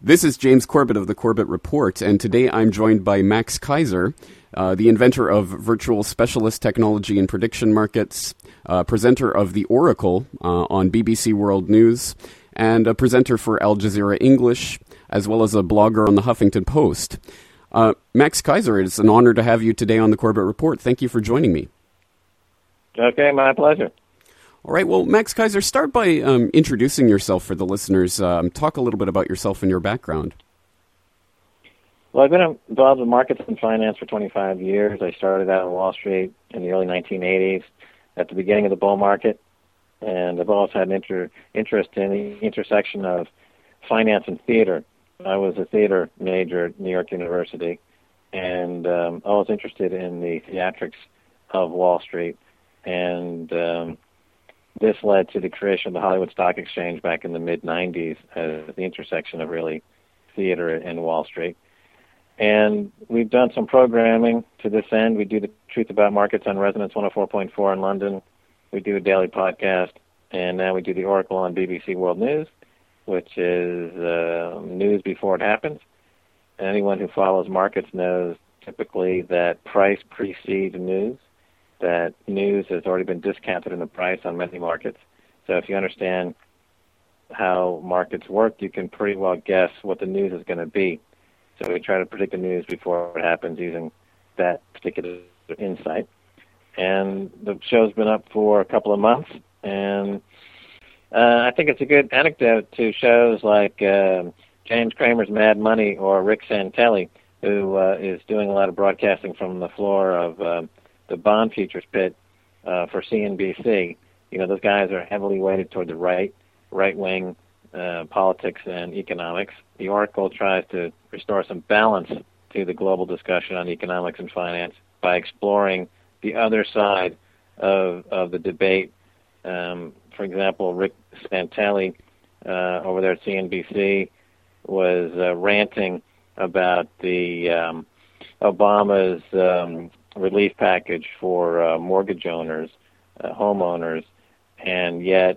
This is James Corbett of the Corbett Report, and today I'm joined by Max Keiser, the inventor of virtual specialist technology and prediction markets, presenter of The Oracle on BBC World News, and a presenter for Al Jazeera English, as well as a blogger on the Huffington Post. Max Keiser, it's an honor to have you today on the Corbett Report. Thank you for joining me. Okay, my pleasure. All right, well, Max Keiser, start by introducing yourself for the listeners. Talk a little bit about yourself and your background. Well, I've been involved in markets and finance for 25 years. I started out on Wall Street in the early 1980s at the beginning of the bull market, and I've always had an interest in the intersection of finance and theater. I was a theater major at New York University, and always interested in the theatrics of Wall Street, and this led to the creation of the Hollywood Stock Exchange back in the mid-'90s as the intersection of really theater and Wall Street. And we've done some programming to this end. We do the Truth About Markets on Resonance 104.4 in London. We do a daily podcast, and now we do The Oracle on BBC World News, which is news before it happens. Anyone who follows markets knows typically that price precedes news, that news has already been discounted in the price on many markets. So if you understand how markets work, you can pretty well guess what the news is going to be. So we try to predict the news before it happens using that particular insight. And the show's been up for a couple of months, and I think it's a good anecdote to shows like James Cramer's Mad Money or Rick Santelli, who is doing a lot of broadcasting from the floor of the bond futures pit for CNBC. You know, those guys are heavily weighted toward the right-wing politics and economics. The Oracle tries to restore some balance to the global discussion on economics and finance by exploring the other side of the debate. For example, Rick Santelli over there at CNBC was ranting about the Obama's relief package for mortgage owners, homeowners, and yet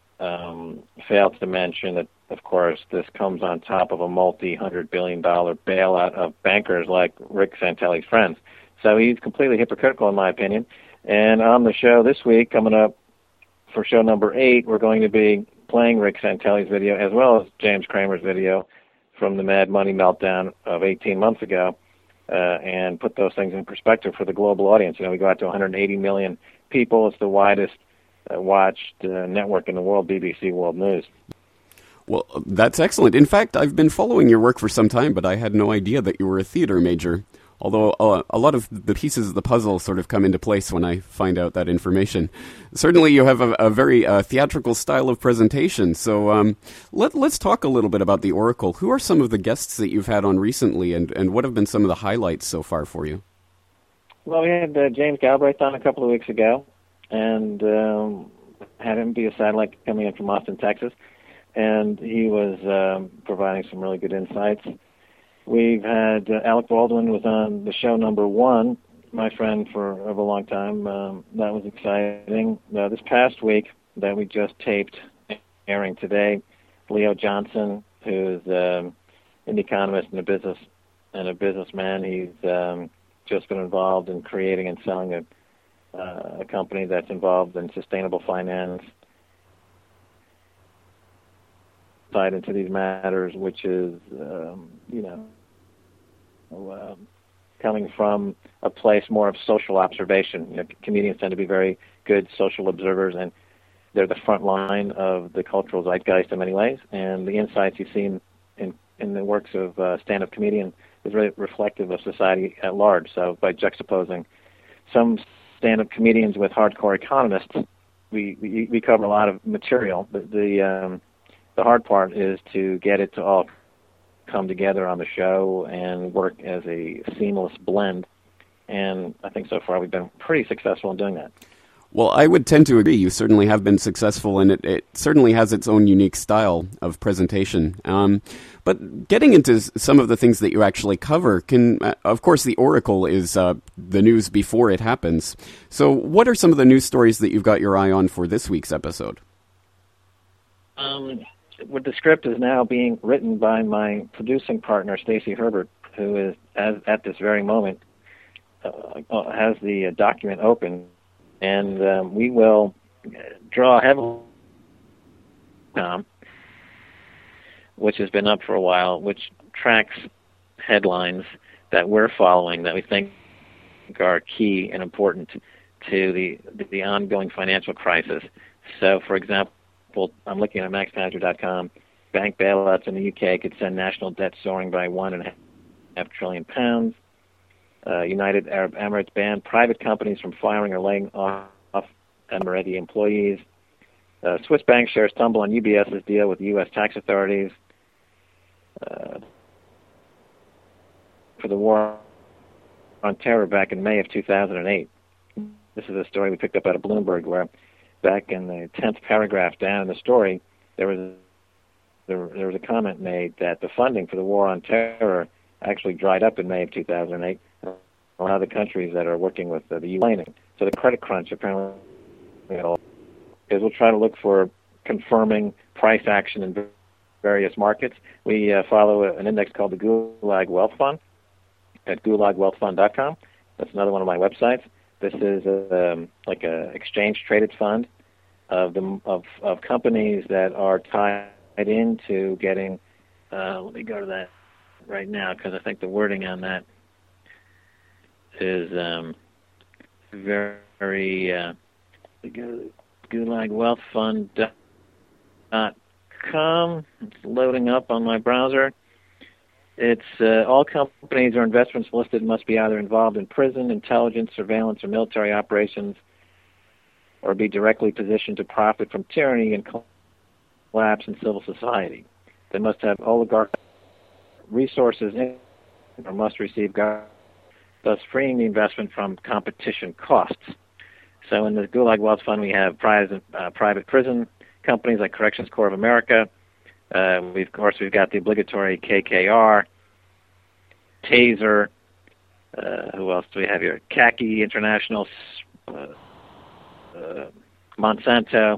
failed to mention that, of course, this comes on top of a multi-hundred-billion-dollar bailout of bankers like Rick Santelli's friends. So he's completely hypocritical, in my opinion. And on the show this week, coming up for show number 8, we're going to be playing Rick Santelli's video as well as James Cramer's video from the Mad Money meltdown of 18 months ago. And put those things in perspective for the global audience. You know, we go out to 180 million people. It's the widest watched network in the world, BBC World News. Well, that's excellent. In fact, I've been following your work for some time, but I had no idea that you were a theater major. Although a lot of the pieces of the puzzle sort of come into place when I find out that information. Certainly you have a very theatrical style of presentation. So let's talk a little bit about The Oracle. Who are some of the guests that you've had on recently, and what have been some of the highlights so far for you? Well, we had James Galbraith on a couple of weeks ago, and had him be a satellite coming in from Austin, Texas. And he was providing some really good insights. We've had Alec Baldwin was on the show number 1, my friend for a long time. That was exciting. This past week that we just taped, airing today, Leo Johnson, who's an economist and a businessman. He's just been involved in creating and selling a company that's involved in sustainable finance. Into these matters, which is, coming from a place more of social observation. You know, comedians tend to be very good social observers, and they're the front line of the cultural zeitgeist in many ways. And the insights you see in the works of stand-up comedian is really reflective of society at large. So by juxtaposing some stand-up comedians with hardcore economists, we cover a lot of material. But the hard part is to get it to all come together on the show and work as a seamless blend. And I think so far we've been pretty successful in doing that. Well, I would tend to agree. You certainly have been successful, and it certainly has its own unique style of presentation. But getting into some of the things that you actually cover, of course, The Oracle is the news before it happens. So what are some of the news stories that you've got your eye on for this week's episode? the script is now being written by my producing partner, Stacy Herbert, who is, at this very moment, has the document open, and we will draw heavily on, which has been up for a while, which tracks headlines that we're following that we think are key and important to the ongoing financial crisis. So, for example, I'm looking at MaxKaiser.com. Bank bailouts in the UK could send national debt soaring by £1.5 trillion. United Arab Emirates banned private companies from firing or laying off Emirati employees. Swiss bank shares tumble on UBS's deal with U.S. tax authorities. For the war on terror back in May of 2008. This is a story we picked up out of Bloomberg, where back in the 10th paragraph down in the story, there was a comment made that the funding for the war on terror actually dried up in May of 2008. A lot of the countries that are working with the UN. So the credit crunch apparently is we'll try to look for confirming price action in various markets. We follow an index called the Gulag Wealth Fund at gulagwealthfund.com. That's another one of my websites. This is like a exchange-traded fund of companies that are tied into getting. Let me go to that right now because I think the wording on that is very. Gulagwealthfund.com. It's loading up on my browser. It's all companies or investments listed must be either involved in prison, intelligence, surveillance, or military operations, or be directly positioned to profit from tyranny and collapse in civil society. They must have oligarchic resources or must receive government, thus freeing the investment from competition costs. So in the Gulag Wealth Fund, we have private prison companies like Corrections Corps of America. We've got the obligatory KKR, Taser. Who else do we have here? Khaki International, Monsanto.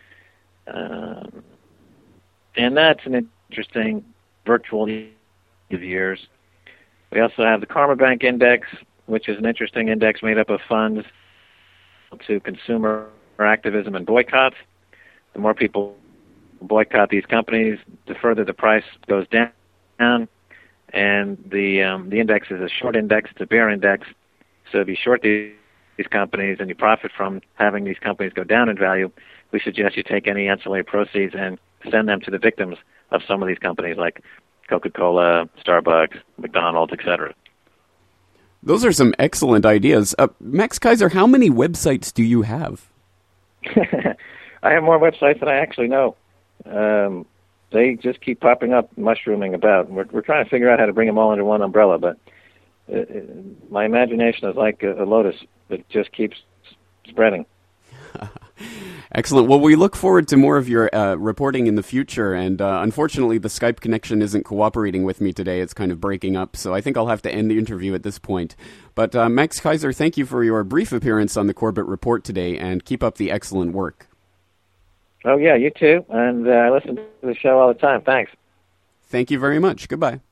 And that's an interesting virtual of years. We also have the Karma Bank Index, which is an interesting index made up of funds to consumer activism and boycotts. The more people boycott these companies, the further the price goes down. And the index is a short index, it's a bear index. So if you short these companies and you profit from having these companies go down in value, we suggest you take any ancillary proceeds and send them to the victims of some of these companies like Coca-Cola, Starbucks, McDonald's, etc. Those are some excellent ideas. Max Kaiser, how many websites do you have? I have more websites than I actually know. They just keep popping up, mushrooming about. We're trying to figure out how to bring them all under one umbrella, but my imagination is like a lotus that just keeps spreading. Excellent. Well, we look forward to more of your reporting in the future, and unfortunately the Skype connection isn't cooperating with me today. It's kind of breaking up, so I think I'll have to end the interview at this point. But Max Kaiser, thank you for your brief appearance on the Corbett Report today, and keep up the excellent work. Oh, yeah, you too. And I listen to the show all the time. Thanks. Thank you very much. Goodbye.